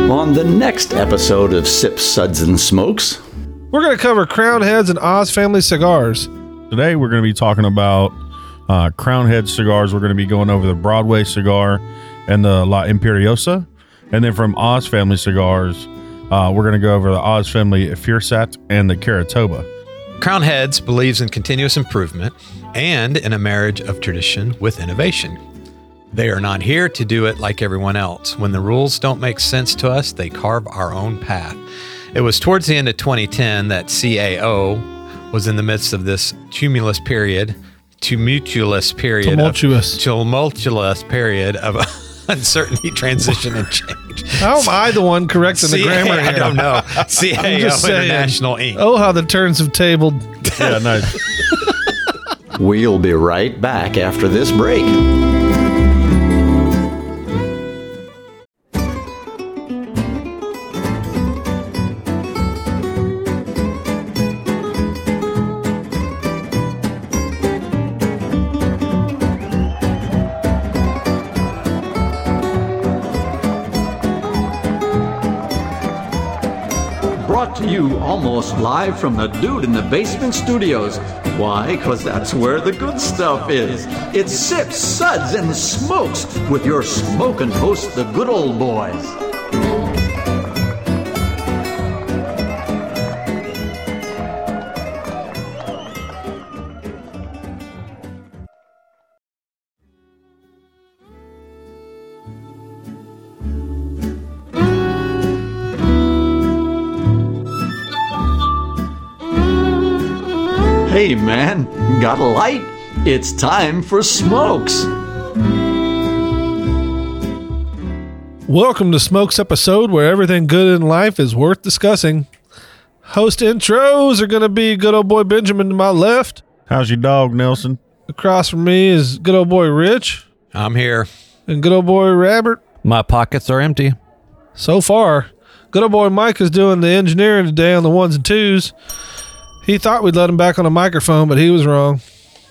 On the next episode of Sips, Suds, and Smokes, we're going to cover Crown Heads and Oz Family cigars. Today we're going to be talking about Crown Head cigars. We're going to be going over the Broadway cigar and the La Imperiosa. And then from Oz Family cigars, we're going to go over the Oz Family Fiersat and the Caratoba. Crown Heads believes in continuous improvement and in a marriage of tradition with innovation. They are not here to do it like everyone else. When the rules don't make sense to us, they carve our own path. It was towards the end of 2010 that CAO was in the midst of this tumultuous period of uncertainty, transition, and change. How am I the one correcting the grammar here? I don't know. CAO International Inc. Oh, how the turns have tabled. Yeah, nice. We'll be right back after this break. Brought to you almost live from the Dude in the Basement Studios. Why? Because that's where the good stuff is. It's Sips, Suds, and Smokes with your smoking hosts, the good old boys. Hey man, got a light? It's time for Smokes. Welcome to Smokes episode where everything good in life is worth discussing. Host intros are going to be good old boy Benjamin to my left. How's your dog, Nelson? Across from me is good old boy Rich. I'm here. And good old boy Robert. My pockets are empty. So far, good old boy Mike is doing the engineering today on the ones and twos. He thought we'd let him back on a microphone, but he was wrong.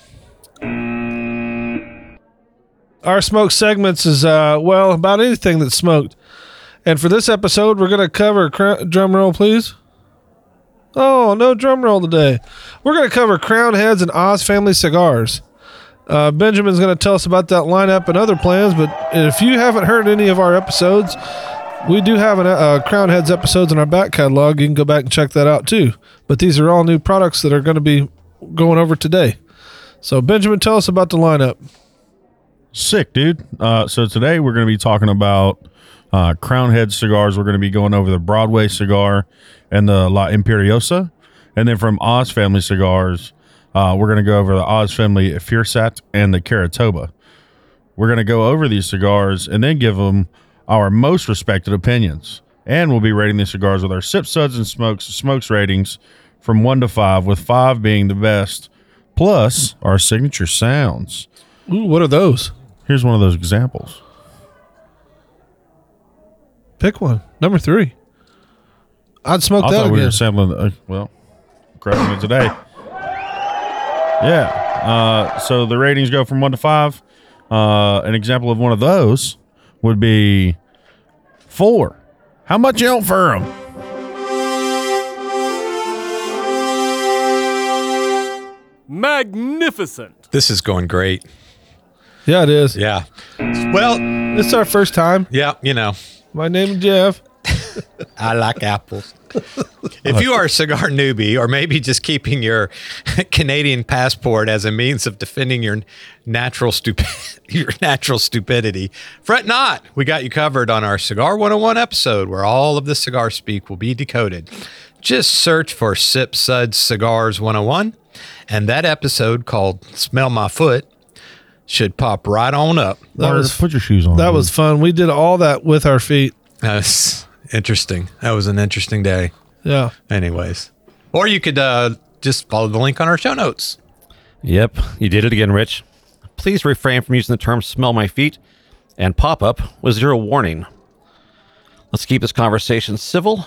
Our smoke segments is, about anything that's smoked. And for this episode, we're going to cover, drum roll please. Oh, no drum roll today. We're going to cover Crown Heads and Oz Family cigars. Benjamin's going to tell us about that lineup and other plans, but if you haven't heard any of our episodes, we do have Crown Heads episodes in our back catalog. You can go back and check that out too. But these are all new products that are going to be going over today. So Benjamin, tell us about the lineup. Sick, dude. So today we're going to be talking about Crown Head cigars. We're going to be going over the Broadway cigar and the La Imperiosa. And then from Oz Family cigars, we're going to go over the Oz Family Fiersat and the Caratoba. We're going to go over these cigars and then give them our most respected opinions. And we'll be rating these cigars with our Sips, Suds, and Smokes ratings from 1 to 5, with 5 being the best, plus our signature sounds. Ooh, what are those? Here's one of those examples. Pick one. Number 3. I'd smoke I that thought again. we were sampling, crushing it today. Yeah. So the ratings go from 1 to 5. An example of one of those would be 4. How much you want for them? Magnificent. This is going great. Yeah, it is. Yeah. Well, It's our first time. yeah, My name is Jeff. I like apples. If you are a cigar newbie, or maybe just keeping your Canadian passport as a means of defending your natural stupidity, fret not. We got you covered on our Cigar 101 episode, where all of the cigar speak will be decoded. Just search for Sip Suds Cigars 101, and that episode called Smell My Foot should pop right on up. Put your shoes on. That was fun. We did all that with our feet. That's interesting. That was an interesting day. Yeah. Anyways. Or you could just follow the link on our show notes. Yep, you did it again, Rich. Please refrain from using the term smell my feet and pop up with 0 warning. Let's keep this conversation civil.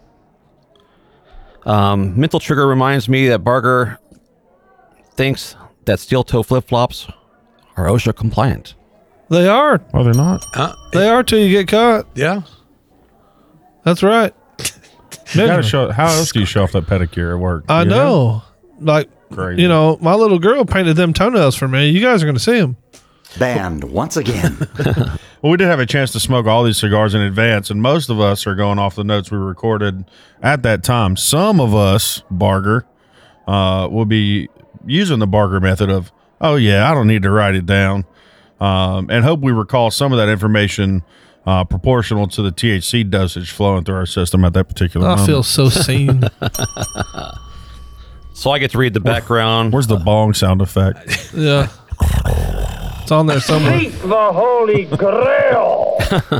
Mental trigger reminds me that Barger thinks that steel toe flip-flops are OSHA compliant. They are. Oh, they're not? They are till you get caught. Yeah. That's right. You gotta show. How else do you show off that pedicure at work? I You know. Like, Crazy. you know, my little girl painted them toenails for me. You guys are going to see them. Banned once again. Well, we did have a chance to smoke all these cigars in advance, and most of us are going off the notes we recorded at that time. Some of us, Barger, will be using the Barger method of, oh, yeah, I don't need to write it down, and hope we recall some of that information proportional to the THC dosage flowing through our system at that particular moment. I feel so seen. So I get to read the background. Where's the bong sound effect? Yeah. It's on there somewhere. Seek the Holy Grail.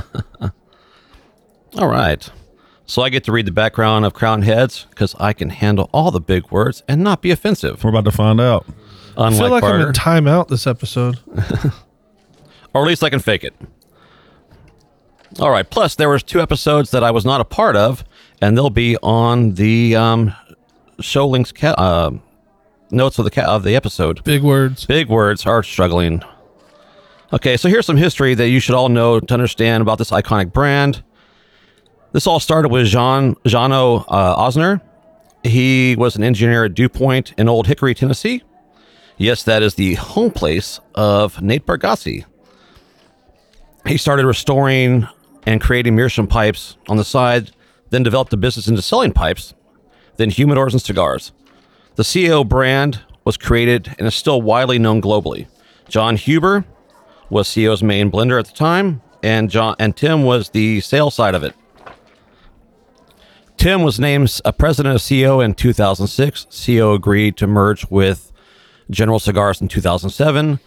All right. So I get to read the background of Crown Heads because I can handle all the big words and not be offensive. We're about to find out. I Unlike feel like Barger. I'm in timeout this episode. Or at least I can fake it. All right. Plus, there was 2 episodes that I was not a part of, and they'll be on the show links notes of the episode. Big words. Big words are struggling. Okay, so here's some history that you should all know to understand about this iconic brand. This all started with Jano Osner. He was an engineer at DuPont in Old Hickory, Tennessee. Yes, that is the home place of Nate Bargatze. He started restoring and creating meerschaum pipes on the side, then developed a business into selling pipes, then humidors and cigars. The CEO brand was created and is still widely known globally. John Huber was CEO's main blender at the time, and Tim was the sales side of it. Tim was named a president of CEO in 2006. CEO agreed to merge with General Cigars in 2007.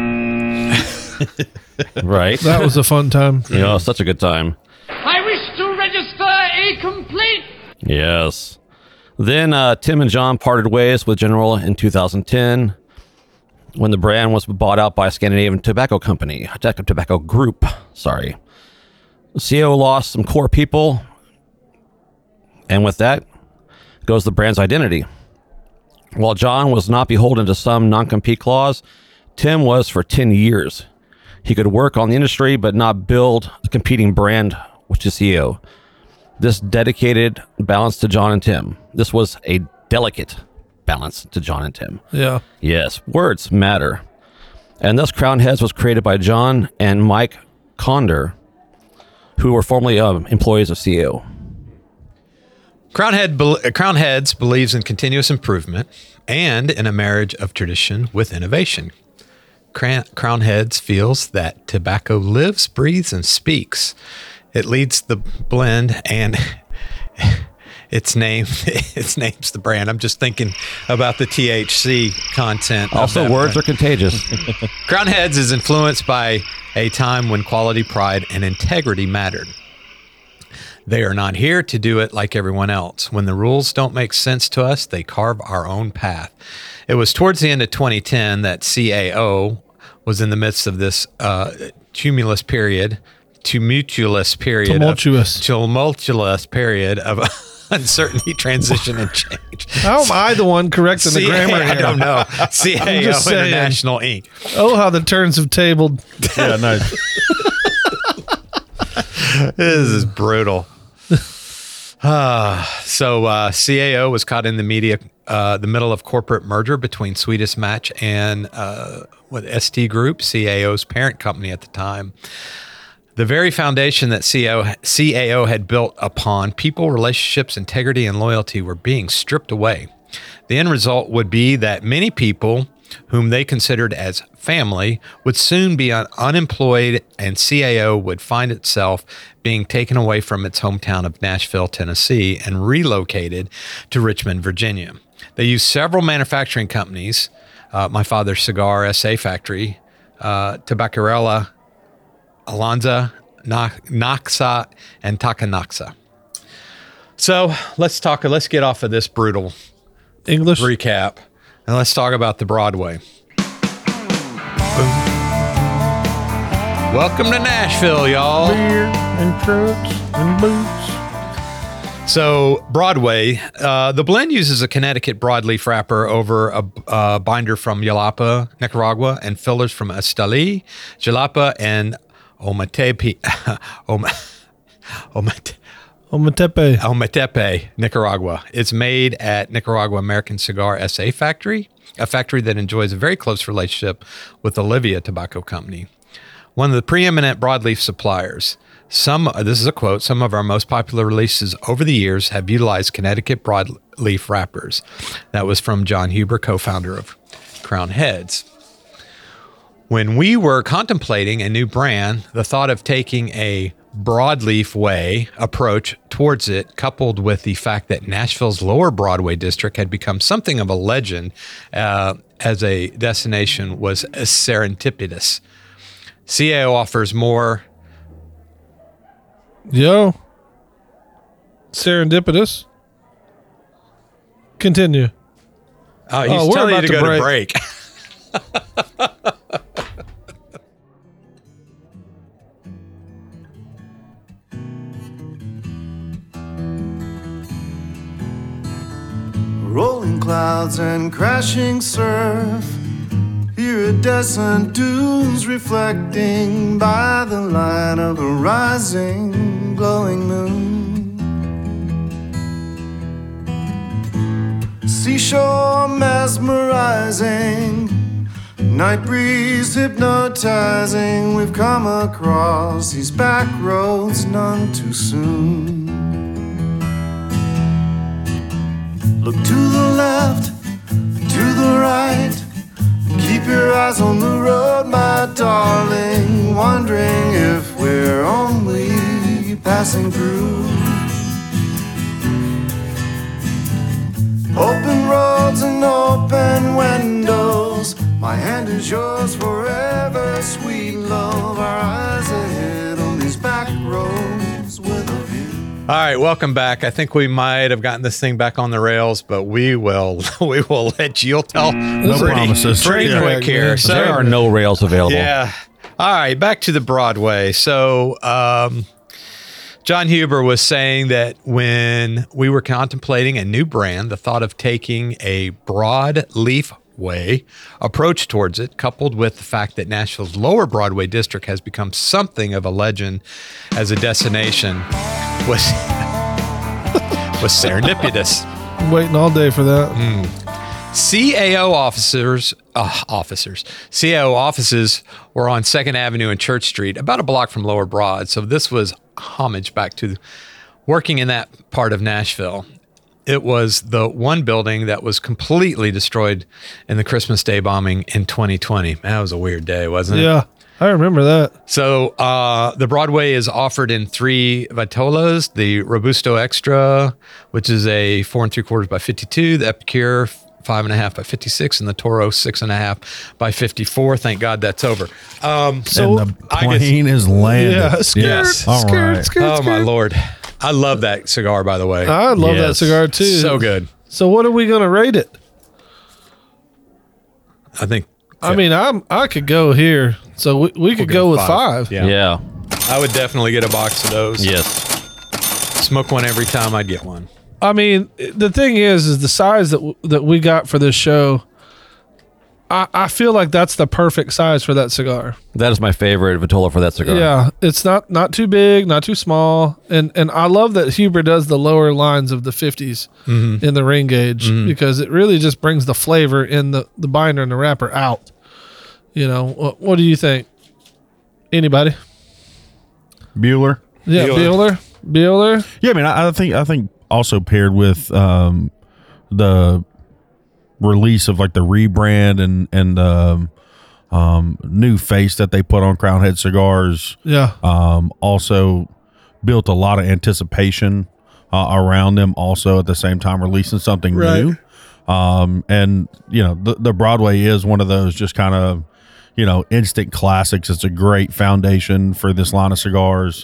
Right. That was a fun time. You know, such a good time. I wish to register a complaint. Yes. Then Tim and John parted ways with General in 2010 when the brand was bought out by Scandinavian Tobacco Company, Tobacco Group. Sorry. CEO lost some core people, and with that goes the brand's identity. While John was not beholden to some non-compete clause, Tim was for 10 years. He could work on the industry but not build a competing brand, which is CEO. This dedicated balance to John and Tim. This was a delicate balance to John and Tim. Yeah. Yes, words matter. And thus Crown Heads was created by John and Mike Conder, who were formerly employees of CEO. Crown Heads believes in continuous improvement and in a marriage of tradition with innovation. Crown Heads feels that tobacco lives, breathes, and speaks. It leads the blend and its names the brand. I'm just thinking about the THC content. Also, words are contagious. Crown Heads is influenced by a time when quality, pride, and integrity mattered. They are not here to do it like everyone else. When the rules don't make sense to us, they carve our own path. It was towards the end of 2010 that CAO was in the midst of this tumultuous period of uncertainty, transition, and change. How am I the one correcting the grammar here? I don't know. CAO International Inc. Oh, how the turns have tabled. Yeah, nice. This is brutal. So CAO was caught in the middle of corporate merger between Swedish Match and ST Group, CAO's parent company at the time. The very foundation that CAO had built upon, people, relationships, integrity, and loyalty, were being stripped away. The end result would be that many people whom they considered as family would soon be unemployed, and CAO would find itself being taken away from its hometown of Nashville, Tennessee, and relocated to Richmond, Virginia. They used several manufacturing companies, my father's cigar SA factory, Tabaccarella, Alonza, Naxa, and Takanaxa. So let's get off of this brutal English. recap, and let's talk about the Broadway. Boom. Welcome to Nashville, y'all. Beer and trucks and boots. So Broadway, the blend uses a Connecticut broadleaf wrapper over a binder from Jalapa, Nicaragua, and fillers from Esteli, Jalapa, and Ometepe. Ometepe. Nicaragua. It's made at Nicaragua American Cigar SA Factory, a factory that enjoys a very close relationship with Olivia Tobacco Company, one of the preeminent broadleaf suppliers. This is a quote, some of our most popular releases over the years have utilized Connecticut broadleaf wrappers. That was from John Huber, co-founder of Crown Heads. When we were contemplating a new brand, the thought of taking a broadleaf way approach towards it, coupled with the fact that Nashville's Lower Broadway district had become something of a legend as a destination, was serendipitous. CAO offers more. Yo. Serendipitous. Continue. Oh, he's we're telling you about to to go break. to break. Rolling clouds and crashing surf, iridescent dunes reflecting by the light of a rising, glowing moon. Seashore mesmerizing, night breeze hypnotizing. We've come across these back roads none too soon. Look to the left, to the right. Keep your eyes on the road, my darling. Wondering if we're only passing through. Open roads and open windows. My hand is yours forever, sweet love. Our eyes ahead on these back roads with a view. All right, welcome back. I think we might have gotten this thing back on the rails, but we will let you tell promises. pretty Yeah. quick here. So There are no rails available. yeah. All right, back to the Broadway. So John Huber was saying that when we were contemplating a new brand, the thought of taking a broadleaf way approach towards it, coupled with the fact that Nashville's Lower Broadway district has become something of a legend as a destination, was serendipitous. I'm waiting all day for that. CAO CAO offices were on 2nd Avenue and Church Street, about a block from Lower Broad. So this was homage back to working in that part of Nashville. It was the one building that was completely destroyed in the Christmas Day bombing in 2020. Man, that was a weird day, wasn't it? Yeah, I remember that. So the Broadway is offered in 3 vitolas: the Robusto Extra, which is a 4 3/4 by 52, the Epicure 5.5 by 56, and the Toro 6.5 by 54. Thank God that's over. So And the plane is landed. yeah, scared, Yes. All scared, right. scared, Oh my scared. Lord. I love that cigar, by the way. I love that Yes. cigar too. So good. So what are we gonna rate it? I think. I mean, I could go here. So we could go with 5. Yeah. Yeah. I would definitely get a box of those. Yes. Smoke one every time I'd get one. I mean, the thing is the size that we got for this show. I feel like that's the perfect size for that cigar. That is my favorite Vitola for that cigar. Yeah, it's not too big, not too small, and I love that Huber does the lower lines of the 50s in the ring gauge because it really just brings the flavor in the binder and the wrapper out. You know, what do you think? Anybody? Bueller. Yeah, Bueller. Yeah, I mean, I think also paired with the release of like the rebrand and new face that they put on Crown Head cigars, Yeah, also built a lot of anticipation around them. Also, at the same time, releasing something Right. new. And you know, the Broadway is one of those just kind of, you know, instant classics. It's a great foundation for this line of cigars.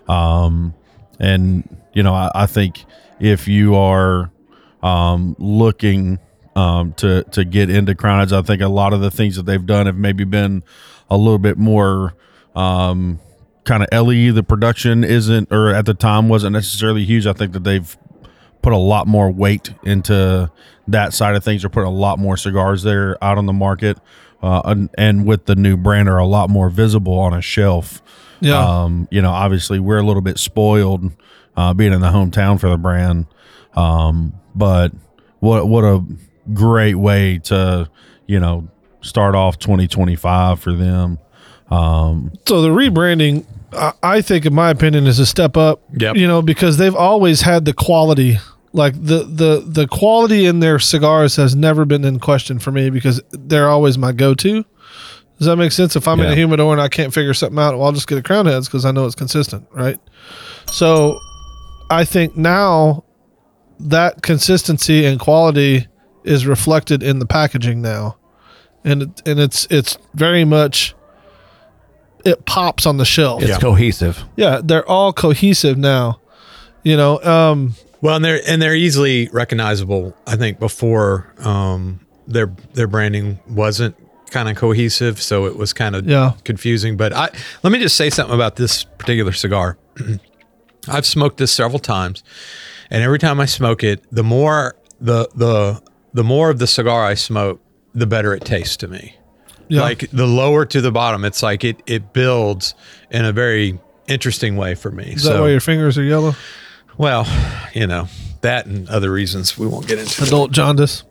And you know, I think if you are looking to get into Crown Heads, I think a lot of the things that they've done have maybe been a little bit more kind of LE. The production isn't, or at the time wasn't necessarily huge. I think that they've put a lot more weight into that side of things. They're putting a lot more cigars there out on the market, and with the new brand are a lot more visible on a shelf. Yeah. You know, obviously we're a little bit spoiled being in the hometown for the brand. But what a great way to, start off 2025 for them. So the rebranding, I think, in my opinion, is a step up. Yep. Because they've always had the quality. Like the quality in their cigars has never been in question for me because they're always my go-to. Does that make sense? If I'm in a humidor and I can't figure something out, well, I'll just get a Crown Heads because I know it's consistent, right? So I think now that consistency and quality is reflected in the packaging now, and it's very much, it pops on the shelf. It's cohesive. Yeah, they're all cohesive now. Well, and they're easily recognizable. I think before their branding wasn't kind of cohesive, so it was kind of confusing. But let me just say something about this particular cigar. I've smoked this several times, and every time I smoke it, the more of the cigar I smoke, the better it tastes to me. Yeah. Like the lower to the bottom, it's like it builds in a very interesting way for me. Is that why your fingers are yellow? Well, that and other reasons we won't get into. Adult jaundice.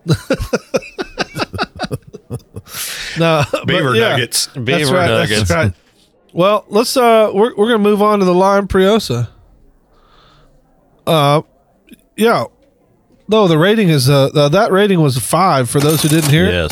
No, beaver nuggets. Beaver nuggets. That's right. Well, let's we're gonna move on to the Lime Priosa. Yeah. No, the rating is that rating was 5 for those who didn't hear it.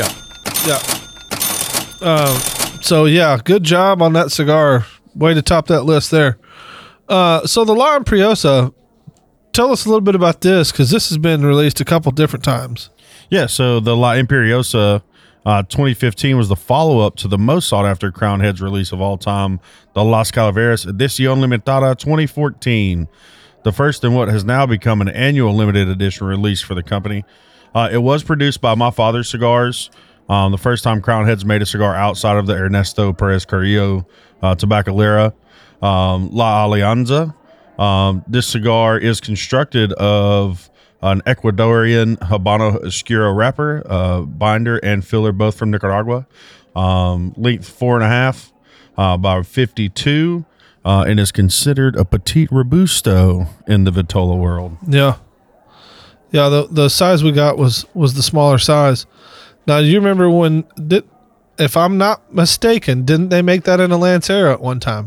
Yes. Yeah. So yeah, good job on that cigar. Way to top that list there. So the Lime Priosa, tell us a little bit about this because this has been released a couple different times. Yeah, so the La Imperiosa 2015 was the follow-up to the most sought-after Crown Heads release of all time, the Las Calaveras Edición Limitada 2014, the first in what has now become an annual limited edition release for the company. It was produced by My Father's Cigars, the first time Crown Heads made a cigar outside of the Ernesto Perez Carrillo Tabacalera. La Alianza. This cigar is constructed of an Ecuadorian Habano Oscuro wrapper, binder, and filler, both from Nicaragua. Length 4.5 by 52, and is considered a Petit Robusto in the Vitola world. Yeah. Yeah, the size we got was the smaller size. Now, do you remember if I'm not mistaken, didn't they make that in a Lancero at one time?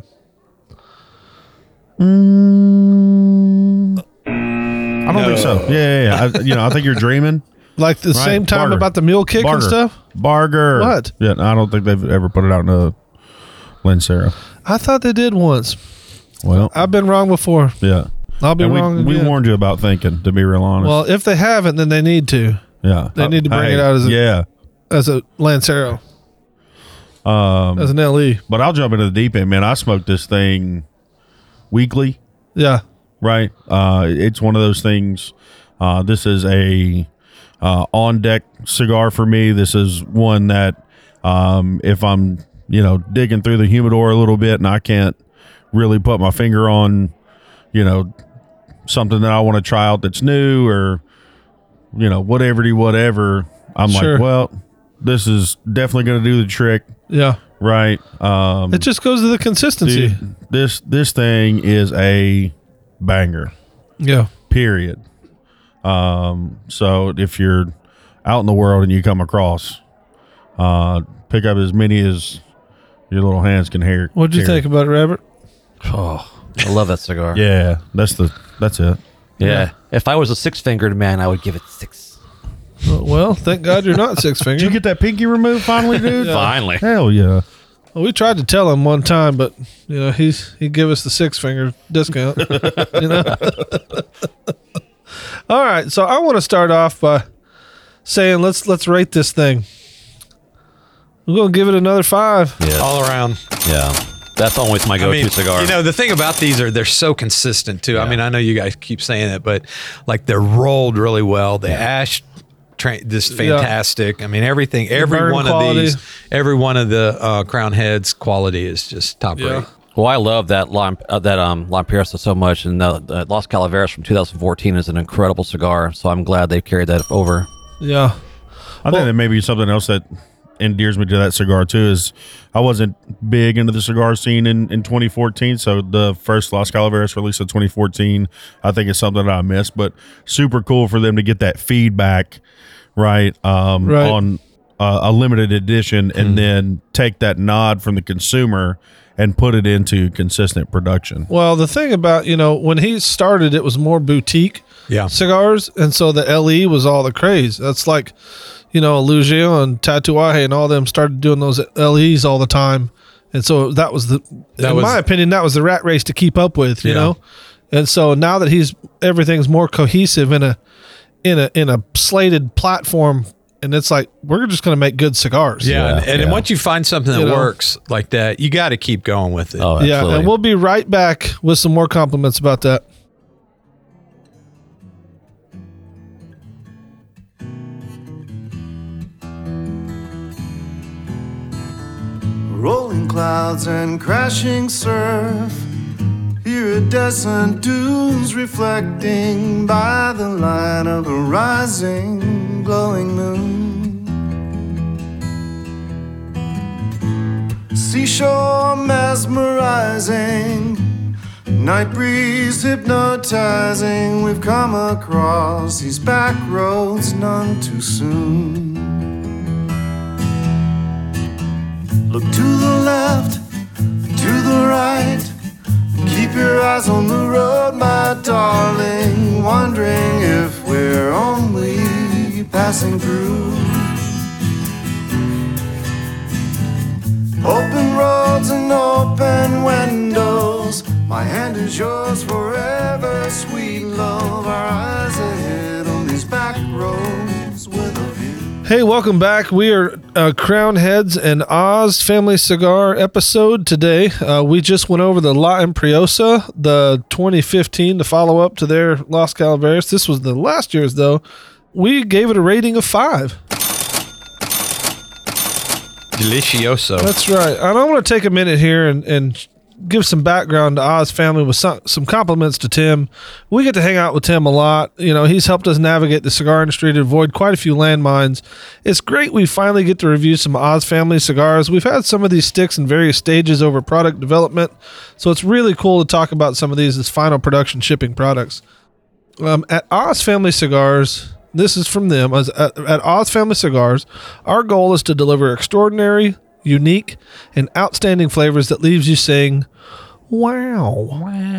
I don't think so. Yeah. I think you're dreaming. Like the same time about the mule kick and stuff? Barger. What? Yeah, I don't think they've ever put it out in a Lancero. I thought they did once. Well, I've been wrong before. Yeah. I'll be wrong again. We warned you about thinking, to be real honest. Well, if they haven't, then they need to. Yeah. They need to bring it out as a Lancero. As an LE. But I'll jump into the deep end, man. I smoke this thing weekly. Yeah. Right. It's one of those things. This is a on deck cigar for me. This is one that if I'm digging through the humidor a little bit and I can't really put my finger on something that I want to try out that's new or whatever, I'm like, well, this is definitely going to do the trick. Yeah. Right. It just goes to the consistency. Dude, this thing is a banger. Yeah. Period. So if you're out in the world and you come across, pick up as many as your little hands can carry. What'd you think about it, Robert? Oh, I love that cigar. Yeah, that's it. Yeah. If I was a 6-fingered man, I would give it 6. Well, thank God you're not 6-fingered. Did you get that pinky removed finally, dude? Yeah. Finally. Hell yeah. Well, we tried to tell him one time, but he'd give us the 6-finger discount. All right, so I want to start off by saying let's rate this thing. We're gonna give it another 5. Yeah. All around. Yeah. That's always my go-to cigar. The thing about these they're so consistent too. Yeah. I mean, I know you guys keep saying it, but like they're rolled really well. The ash just fantastic. I mean, everything, every one quality of these, every one of the Crown Heads quality is just top rate. Well, I love that Lime Priosa so much, and the Las Calaveras from 2014 is an incredible cigar. So I'm glad they carried that over. Yeah, I think that may be something else that endears me to that cigar too is I wasn't big into the cigar scene in 2014. So the first Las Calaveras release of 2014, I think is something that I missed, but super cool for them to get that feedback right. On a limited edition and then take that nod from the consumer and put it into consistent production. Well, the thing about, when he started, it was more boutique cigars. And so the LE was all the craze. That's like, Lugia and Tatuaje and all them started doing those LEs all the time. And so that was my opinion, that was the rat race to keep up with, you know? And so now that everything's more cohesive in a slated platform, and it's like, we're just going to make good cigars. Yeah. And once you find something that works like that, you got to keep going with it. Oh, absolutely. Yeah. And we'll be right back with some more compliments about that. Rolling clouds and crashing surf. Iridescent dunes reflecting by the light of the rising, glowing moon. Seashore mesmerizing, night breeze hypnotizing. We've come across these back roads none too soon. Look to the left, to the right. Keep your eyes on the road, my darling, wondering if we're only passing through. Open roads and open windows, my hand is yours forever, sweet love. Our eyes ahead on these back roads with a view. Hey, welcome back. We are Crown Heads and Oz Family Cigar episode today. We just went over the La Imperiosa, the 2015, the follow-up to their Las Calaveras. This was the last year's, though. We gave it a rating of 5. Delicioso. That's right. And I want to take a minute here and give some background to Oz Family with some compliments to Tim. We get to hang out with Tim a lot. He's helped us navigate the cigar industry to avoid quite a few landmines. It's great we finally get to review some Oz Family cigars. We've had some of these sticks in various stages over product development, so it's really cool to talk about some of these as final production shipping products. At Oz Family Cigars, this is from them. At Oz Family Cigars, our goal is to deliver extraordinary, unique, and outstanding flavors that leaves you saying, wow.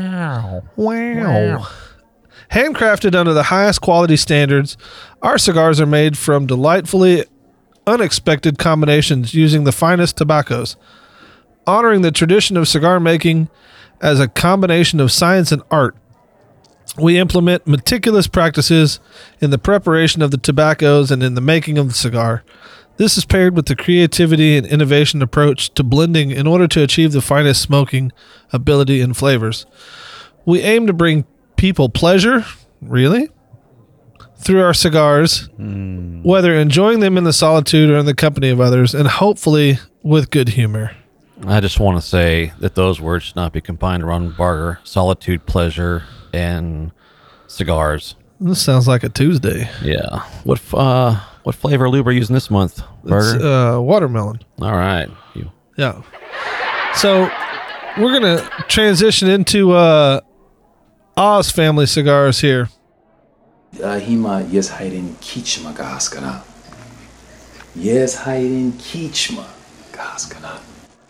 Handcrafted under the highest quality standards, our cigars are made from delightfully unexpected combinations using the finest tobaccos, honoring the tradition of cigar making as a combination of science and art. We implement meticulous practices in the preparation of the tobaccos and in the making of the cigar. This is paired with the creativity and innovation approach to blending in order to achieve the finest smoking ability and flavors. We aim to bring people pleasure, really, through our cigars, whether enjoying them in the solitude or in the company of others, and hopefully with good humor. I just want to say that those words should not be combined around Barger. Solitude, pleasure, and cigars. This sounds like a Tuesday. Yeah. What flavor of lube are you using this month, Barger? It's watermelon. All right. Yeah. So we're going to transition into Oz Family Cigars here. 今 yes hiding kichma gas kana. Yes hiding kichma gas kana.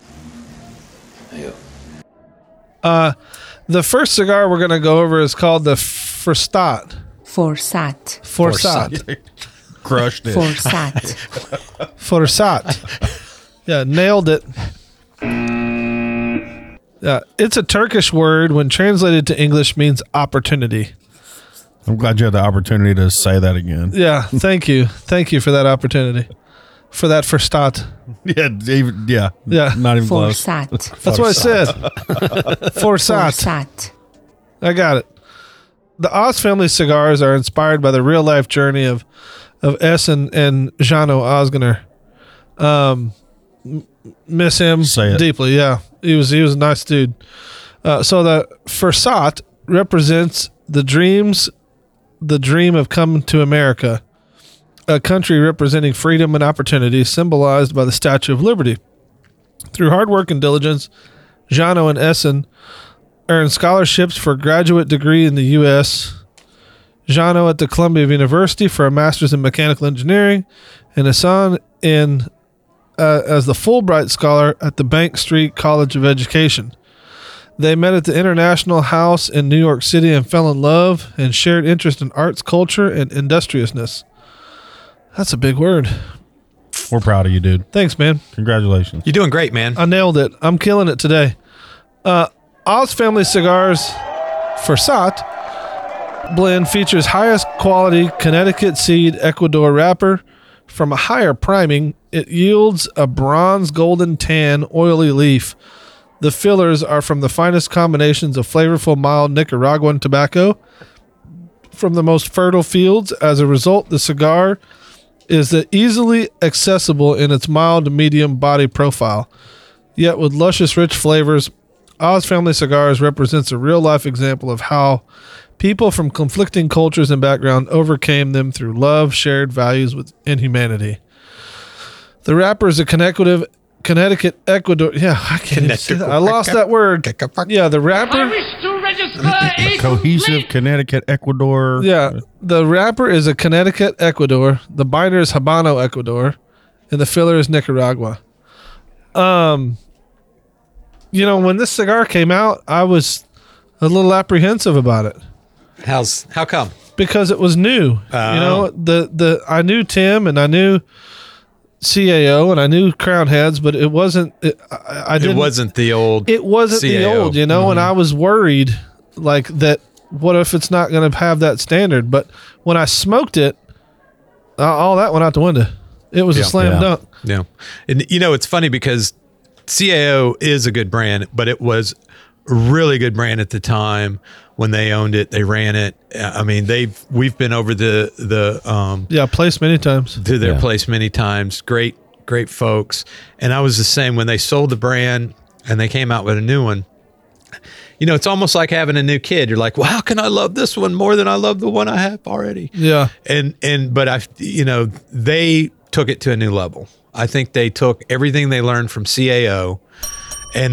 The first cigar we're going to go over is called the Forsat. Forsat. Crushed it. Forsat. Forsat. Yeah, nailed it. Yeah, it's a Turkish word. When translated to English, means opportunity. I'm glad you had the opportunity to say that again. Yeah, thank you. Thank you for that opportunity. For that Forsat. Yeah, Yeah. Not even close. Forsat. That's what I said. Forsat. Forsat. I got it. The Oz Family cigars are inspired by the real life journey of S and Jano Osgener. Miss him deeply. Yeah, he was a nice dude. So the Forsat represents the dream of coming to America. a country representing freedom and opportunity, symbolized by the Statue of Liberty. Through hard work and diligence, Jano and Essen earned scholarships for a graduate degree in the U.S., Jano at the Columbia University for a master's in mechanical engineering, and Hassan as the Fulbright Scholar at the Bank Street College of Education. They met at the International House in New York City and fell in love and shared interest in arts, culture, and industriousness. That's a big word. We're proud of you, dude. Thanks, man. Congratulations. You're doing great, man. I nailed it. I'm killing it today. Oz Family Cigars Forsat blend features highest quality Connecticut seed Ecuador wrapper. From a higher priming, it yields a bronze golden tan oily leaf. The fillers are from the finest combinations of flavorful mild Nicaraguan tobacco from the most fertile fields. As a result, the cigar is easily accessible in its mild to medium body profile, yet with luscious rich flavors. Oz Family Cigars represents a real-life example of how people from conflicting cultures and background overcame them through love, shared values, and humanity. The wrapper is a Connecticut, Ecuador. Yeah, I can't even say that. I lost that word. Yeah, the I wrapper. wish to register a Cohesive complete Connecticut, Ecuador. Yeah, the wrapper is a Connecticut, Ecuador. The binder is Habano, Ecuador, and the filler is Nicaragua. You know, when this cigar came out, I was a little apprehensive about it. How come? Because it was new. You know, I knew Tim and I knew CAO and I knew Crown Heads, but it wasn't. It wasn't the old. It wasn't CAO. the old. You know, and I was worried like that. What if it's not going to have that standard? But when I smoked it, all that went out the window. It was a slam dunk. Yeah, and you know it's funny because CAO is a good brand, but it was a really good brand at the time when they owned it. They ran it. I mean, we've been over the place many times. To their place many times. Great folks. And I was the same when they sold the brand and they came out with a new one. You know, it's almost like having a new kid. You're like, well, how can I love this one more than I love the one I have already? Yeah. But they took it to a new level. I think they took everything they learned from CAO and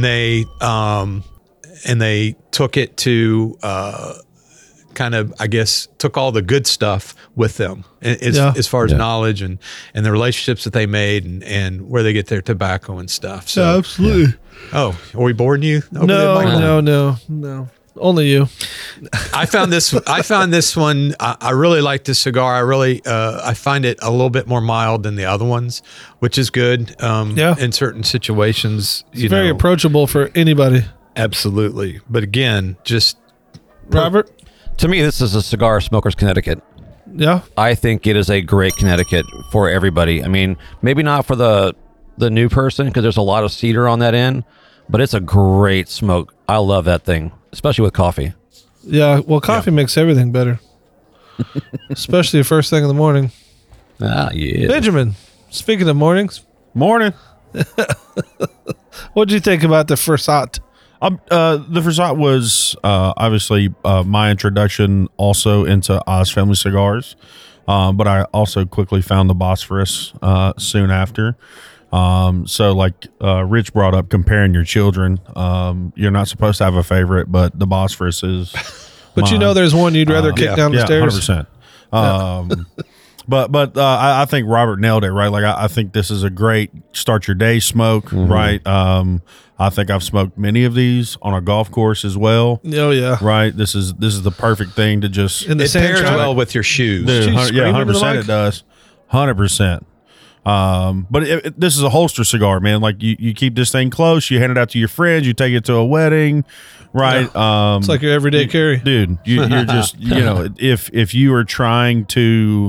they took it to kind of, I guess, took all the good stuff with them as far as knowledge and the relationships that they made and where they get their tobacco and stuff. So, yeah, absolutely. Oh, are we boring you? No. Only you. I found this one. I really like this cigar. I find it a little bit more mild than the other ones, which is good. In certain situations, It's very approachable for anybody. Absolutely. But again, just Robert. To me, this is a cigar smoker's Connecticut. Yeah. I think it is a great Connecticut for everybody. I mean, maybe not for the new person because there's a lot of cedar on that end, but it's a great smoke. I love that thing, especially with coffee. Yeah, well, coffee makes everything better, especially first thing in the morning. Ah, yeah. Benjamin, speaking of mornings. Morning. What did you think about the Forsat? The Forsat was obviously my introduction also into Oz Family Cigars, but I also quickly found the Bosphorus soon after. So like Rich brought up comparing your children. You're not supposed to have a favorite, but the Bosphorus is. But you know, there's one you'd rather kick down the stairs. 100%. But I think Robert nailed it, right? Like I think this is a great start your day smoke, right? I think I've smoked many of these on a golf course as well. Oh yeah, right. This is the perfect thing to just. It pairs well with your shoes. Dude, 100%. It does. 100%. But this is a holster cigar, man. Like you keep this thing close. You hand it out to your friends. You take it to a wedding, right? Yeah. It's like your everyday carry, dude. You're just if you are trying to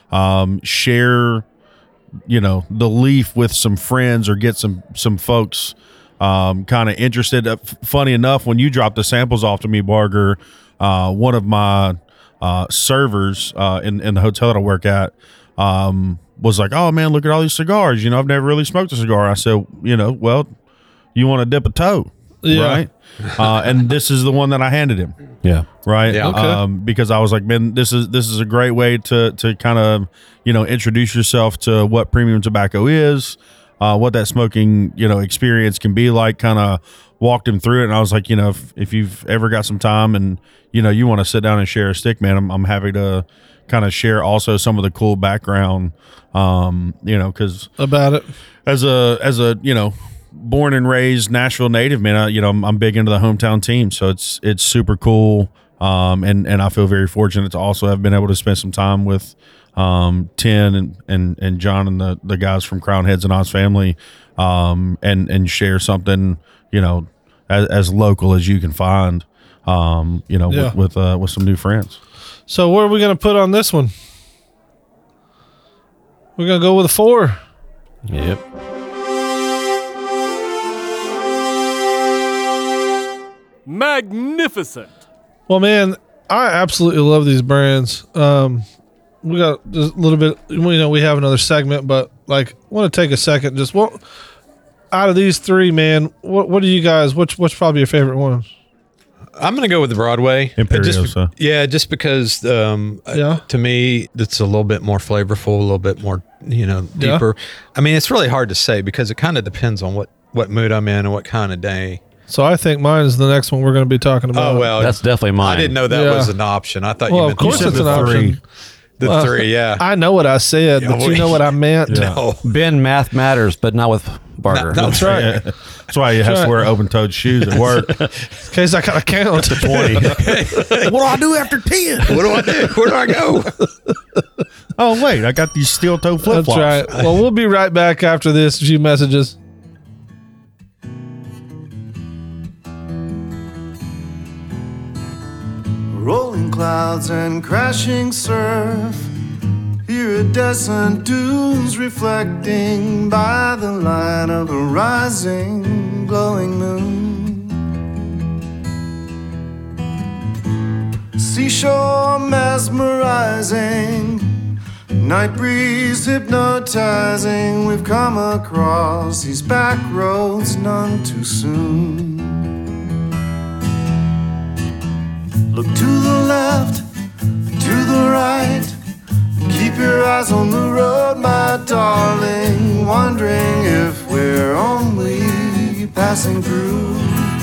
share, the leaf with some friends or get some folks kind of interested. Funny enough, when you dropped the samples off to me, Barger, one of my servers in the hotel that I work at was like, "Oh man, look at all these cigars. I've never really smoked a cigar." I said, "Well, you want to dip a toe, right?" And this is the one that I handed him. Yeah. Right. Yeah. Okay. Because I was like, man, this is a great way to kind of, introduce yourself to what premium tobacco is, what that smoking, experience can be like, kind of walked him through it. And I was like, if you've ever got some time and, you want to sit down and share a stick, man, I'm happy to kind of share also some of the cool background, because About it. as a born and raised Nashville native, man, I'm big into the hometown team, so it's super cool, and I feel very fortunate to also have been able to spend some time with Tin and John and the guys from Crown Heads and Oz Family, and share something as local as you can find, with some new friends. So what are we going to put on this one? We're going to go with a 4. Yep. Magnificent. Well, man, I absolutely love these brands. We got just a little bit, we have another segment, but like, I want to take a second. Just what out of these 3, man, what do you guys, what's probably your favorite one? I'm going to go with the Broadway. Imperiosa. Just because to me, it's a little bit more flavorful, a little bit more, deeper. I mean, it's really hard to say because it kind of depends on what mood I'm in and what kind of day. So I think mine is the next one we're going to be talking about. Oh, well. That's definitely mine. I didn't know that was an option. I thought you meant of course it's an option. The 3, yeah. I know what I said, but you know what I meant. No. Ben, math matters, but not with Barker. No, That's right. Yeah. That's why you have to wear open-toed shoes at work. In case I got to count to 20. What do I do after 10? What do I do? Where do I go? Oh, wait, I got these steel-toe flip-flops. That's right. Well, we'll be right back after this few messages. Rolling clouds and crashing surf, iridescent dunes reflecting by the light of the rising glowing moon. Seashore mesmerizing, night breeze hypnotizing. We've come across these back roads none too soon. Look to the left, to the right. Keep your eyes on the road, my darling. Wondering if we're only passing through.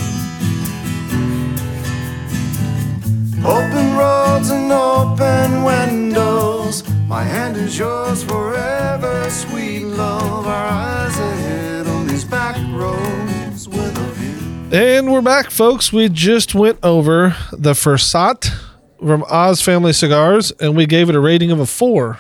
Open roads and open windows. My hand is yours forever, sweet love. Our eyes ahead on these back roads with a view. And we're back, folks. We just went over the Versat from Oz Family Cigars, and we gave it a rating of a 4.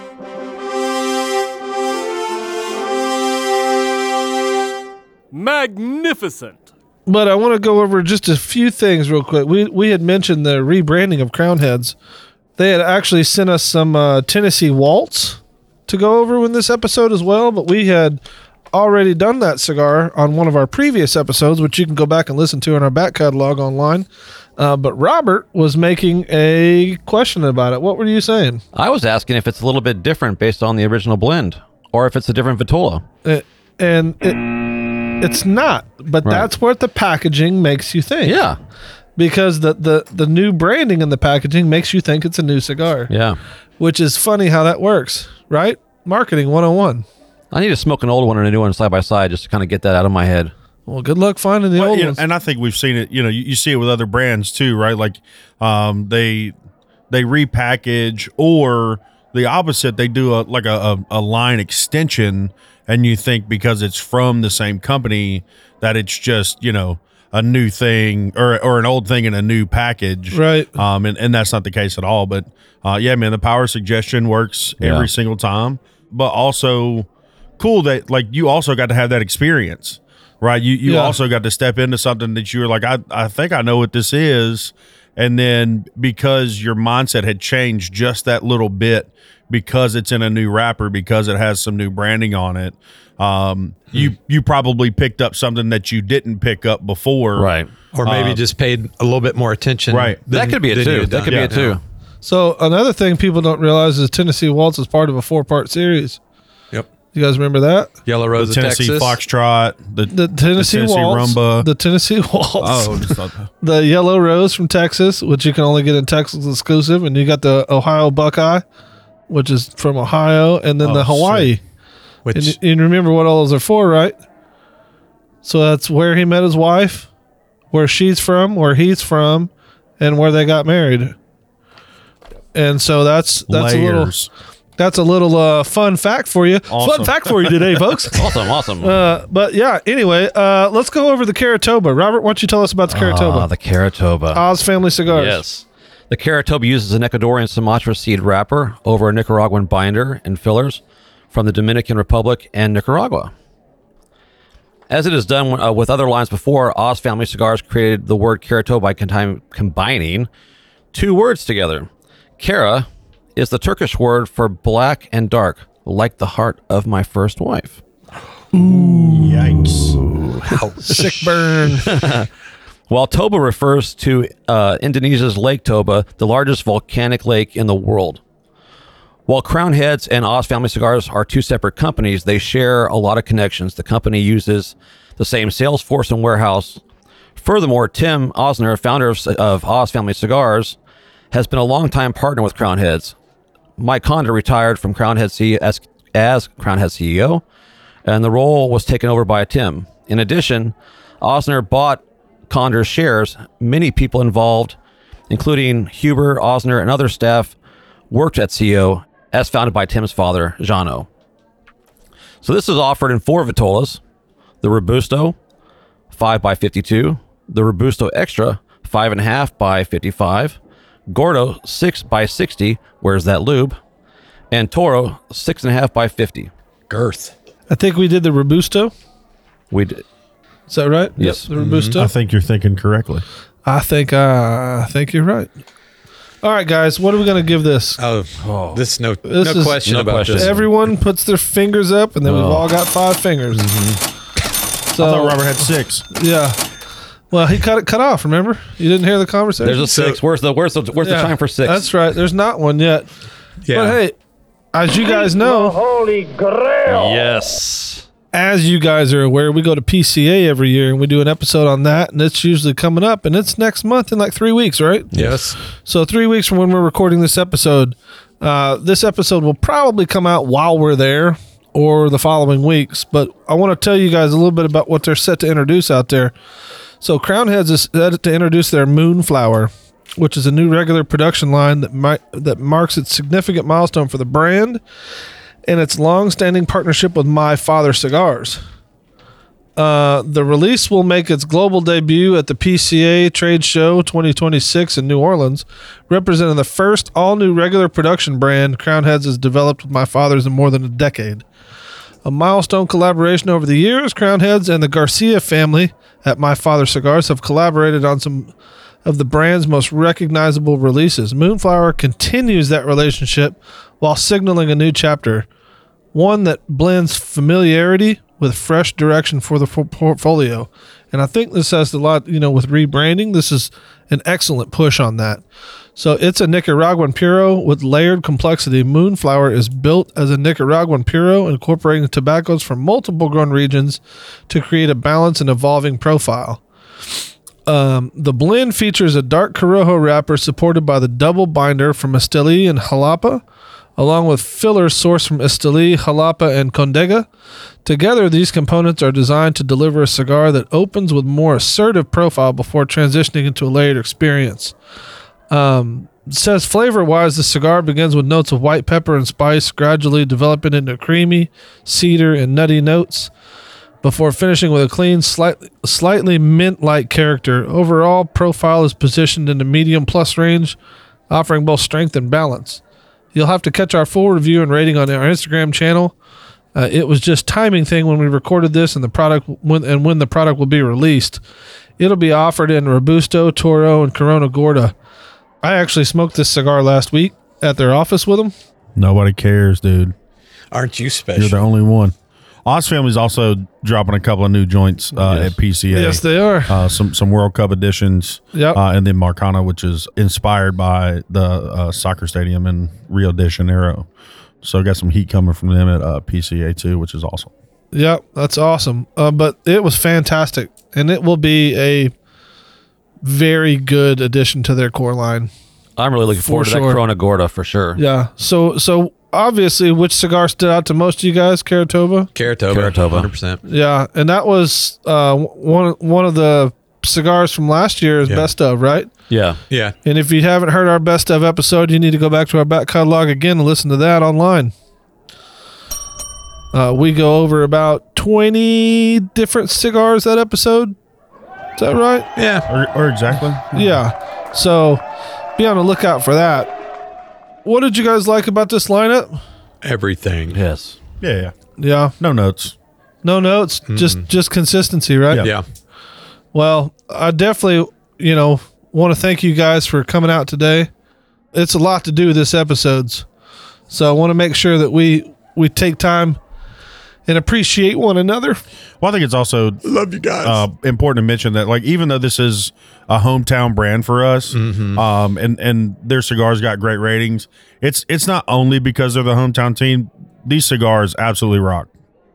Magnificent. But I want to go over just a few things real quick. We had mentioned the rebranding of Crown Heads. They had actually sent us some Tennessee Waltz to go over in this episode as well, but we had already done that cigar on one of our previous episodes, which you can go back and listen to in our back catalog online. But Robert was making a question about it. What were you saying? I was asking if it's a little bit different based on the original blend, or if it's a different Vitola. It's not, but that's what the packaging makes you think. Yeah. Because the new branding in the packaging makes you think it's a new cigar. Yeah. Which is funny how that works, right? Marketing 101. I need to smoke an old one and a new one side by side just to kind of get that out of my head. Well, good luck finding the old ones. And I think we've seen it, you see it with other brands too, right? Like they repackage, or the opposite, they do a line extension, and you think because it's from the same company that it's just, a new thing or an old thing in a new package. Right. And that's not the case at all. But yeah, man, the power suggestion works every single time. But also cool that you also got to have that experience, right? You also got to step into something that you were like, I think I know what this is. And then because your mindset had changed just that little bit, because it's in a new wrapper, because it has some new branding on it, you probably picked up something that you didn't pick up before. Right. Or maybe just paid a little bit more attention. Right. That could be it too. That could be it too. So another thing people don't realize is Tennessee Waltz is part of a 4-part series. Yep. You guys remember that? Yellow Rose The of Tennessee Texas. Foxtrot, The Tennessee Waltz. Rumba. The Tennessee Waltz. Oh, just thought The Yellow Rose from Texas, which you can only get in Texas exclusive. And you got the Ohio Buckeye, which is from Ohio. And then Oh, the Hawaii. Which And you remember what all those are for, right? So that's where he met his wife, where she's from, where he's from, and where they got married. And so that's layers. a little fun fact for you. Awesome. Fun fact for you today, folks. Awesome. But yeah, anyway, let's go over the Caratoba. Robert, why don't you tell us about the Caratoba? The Caratoba. Oz Family Cigars. Yes. The Caratoba uses an Ecuadorian Sumatra seed wrapper over a Nicaraguan binder and fillers from the Dominican Republic and Nicaragua. As it is done with other lines before, Oz Family Cigars created the word Caratoba by combining two words together. Cara is the Turkish word for black and dark, like the heart of my first wife. Yikes. Sick burn. While Toba refers to Indonesia's Lake Toba, the largest volcanic lake in the world. While Crown Heads and Oz Family Cigars are two separate companies, they share a lot of connections. The company uses the same sales force and warehouse. Furthermore, Tim Osner, founder of Oz Family Cigars, has been a longtime partner with Crown Heads. Mike Condor retired from Crown Heads as Crown Heads CEO, and the role was taken over by Tim. In addition, Osner bought Condor's shares. Many people involved, including Huber, Osner, and other staff, worked at CEO, as founded by Tim's father, Jano. So this is offered in 4 vitolas: the Robusto, 5x52, the Robusto Extra, 5.5x55, Gordo, 6x60, where's that lube, and Toro, 6.5x50. girth. I think we did the Robusto. We did. Is that right? Yes. Yep, the Robusto. I think you're thinking correctly. I think you're right. All right, guys, what are we going to give this? This is no is- question no about question. this. Everyone puts their fingers up, and then we've all got 5 fingers. So, I thought Robert had 6. yeah. Well, he cut off. Remember, you didn't hear the conversation. There's a 6. Where's the Yeah, time for 6? That's right. There's not one yet. Yeah. But hey, as you guys know, Yes. as you guys are aware, we go to PCA every year and we do an episode on that, and it's usually coming up, and it's next month in like 3 weeks, right? Yes. So 3 weeks from when we're recording this episode will probably come out while we're there or the following weeks. But I want to tell you guys a little bit about what they're set to introduce out there. So Crown Heads is set to introduce their Moonflower, which is a new regular production line that marks its significant milestone for the brand and its long-standing partnership with My Father Cigars. The release will make its global debut at the PCA Trade Show 2026 in New Orleans, representing the first all-new regular production brand Crown Heads has developed with My Father's in more than a decade. A milestone collaboration over the years, Crown Heads and the Garcia family at My Father Cigars have collaborated on some of the brand's most recognizable releases. Moonflower continues that relationship while signaling a new chapter, one that blends familiarity with fresh direction for the portfolio. And I think this has a lot, with rebranding, this is an excellent push on that. So it's a Nicaraguan Puro with layered complexity. Moonflower is built as a Nicaraguan Puro, incorporating tobaccos from multiple grown regions to create a balanced and evolving profile. The blend features a dark Corojo wrapper supported by the double binder from Esteli and Jalapa, along with fillers sourced from Esteli, Jalapa, and Condega. Together, these components are designed to deliver a cigar that opens with more assertive profile before transitioning into a layered experience. It says flavor-wise, the cigar begins with notes of white pepper and spice, gradually developing into creamy, cedar, and nutty notes, before finishing with a clean, slightly mint-like character. Overall, profile is positioned in the medium plus range, offering both strength and balance. You'll have to catch our full review and rating on our Instagram channel. It was just timing thing when we recorded this and the product when the product will be released. It'll be offered in Robusto, Toro, and Corona Gorda. I actually smoked this cigar last week at their office with them. Nobody cares, dude. Aren't you special? You're the only one. Oz Family's also dropping a couple of new joints at PCA. Yes, they are. Some World Cup editions. Yep. And then Marcana, which is inspired by the soccer stadium in Rio de Janeiro. So I got some heat coming from them at PCA too, which is awesome. Yep, that's awesome. But it was fantastic, and it will be a very good addition to their core line. I'm really looking forward to that Corona Gorda for sure. Yeah. So obviously, which cigar stood out to most of you guys? Caratova? Caratova. 100%. Yeah, and that was one of the cigars from last year's best of, right? Yeah. Yeah. And if you haven't heard our best of episode, you need to go back to our back catalog again and listen to that online. We go over about 20 different cigars that episode. Is that right? Yeah. Or exactly. Yeah. So be on the lookout for that. What did you guys like about this lineup? Everything. Yes. Yeah. Yeah. No notes. No notes. Just consistency, right? Yeah. Well, I definitely, want to thank you guys for coming out today. It's a lot to do this episodes. So I want to make sure that we take time and appreciate one another. Well, I think it's also Love you guys. important to mention that, like, even though this is a hometown brand for us, and their cigars got great ratings, it's not only because they're the hometown team. These cigars absolutely rock.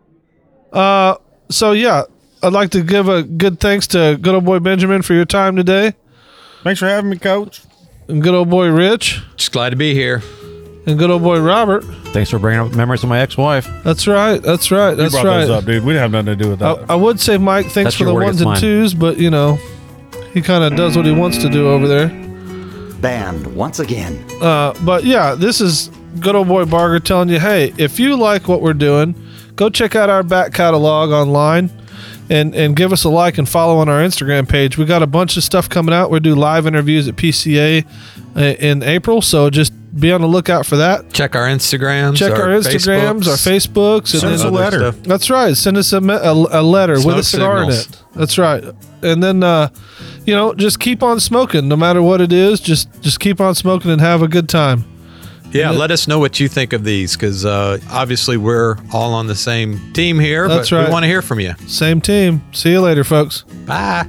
So yeah, I'd like to give a good thanks to good old boy Benjamin for your time today, Thanks for having me, Coach. and good old boy Rich, Just glad to be here. and good old boy Robert. Thanks for bringing up memories of my ex-wife. That's right. That's right. You That's brought right. those up, dude. We didn't have nothing to do with that. I would say Mike, thanks That's for your the word ones against and mine. twos, but he kind of does what he wants to do over there. Banned once again. But yeah, this is good old boy Barger telling you, hey, if you like what we're doing, go check out our back catalog online and give us a like and follow on our Instagram page. We got a bunch of stuff coming out. We do live interviews at PCA in April, so just be on the lookout for that. Check our Instagrams. Check our Instagrams, our Facebooks. Send us a letter. That's right. Send us a letter with a Smoke cigar in signals. it. That's right. And then, just keep on smoking no matter what it is. Just keep on smoking and have a good time. Yeah, let us know what you think of these, because obviously we're all on the same team here. That's but right. We want to hear from you. Same team. See you later, folks. Bye.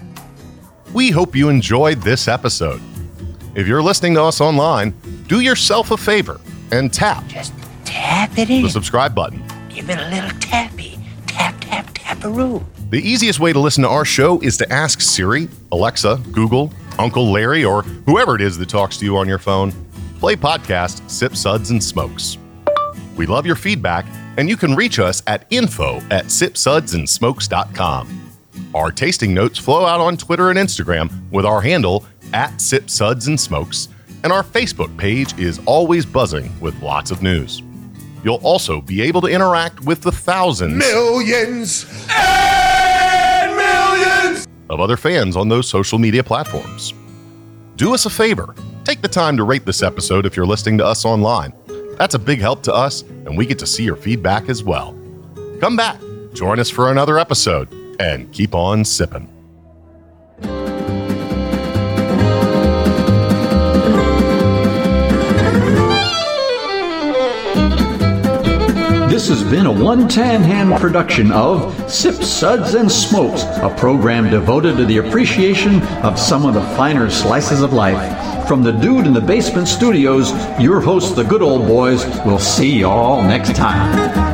We hope you enjoyed this episode. If you're listening to us online, do yourself a favor and tap Tap it in. the subscribe button. Give it a little tappy. Tap, tap, tap-a-roo. The easiest way to listen to our show is to ask Siri, Alexa, Google, Uncle Larry, or whoever it is that talks to you on your phone, play podcast Sip Suds and Smokes. We love your feedback, and you can reach us at info@sipsudsandsmokes.com. Our tasting notes flow out on Twitter and Instagram with our handle @SipSudsAndSmokes, and our Facebook page is always buzzing with lots of news. You'll also be able to interact with the thousands Millions and millions. of other fans on those social media platforms. Do us a favor. Take the time to rate this episode if you're listening to us online. That's a big help to us, and we get to see your feedback as well. Come back, join us for another episode, and keep on sipping. This has been a One Tan Hand production of Sip Suds and Smokes, a program devoted to the appreciation of some of the finer slices of life. From the Dude in the Basement Studios, your hosts, the Good Old Boys, will see y'all next time.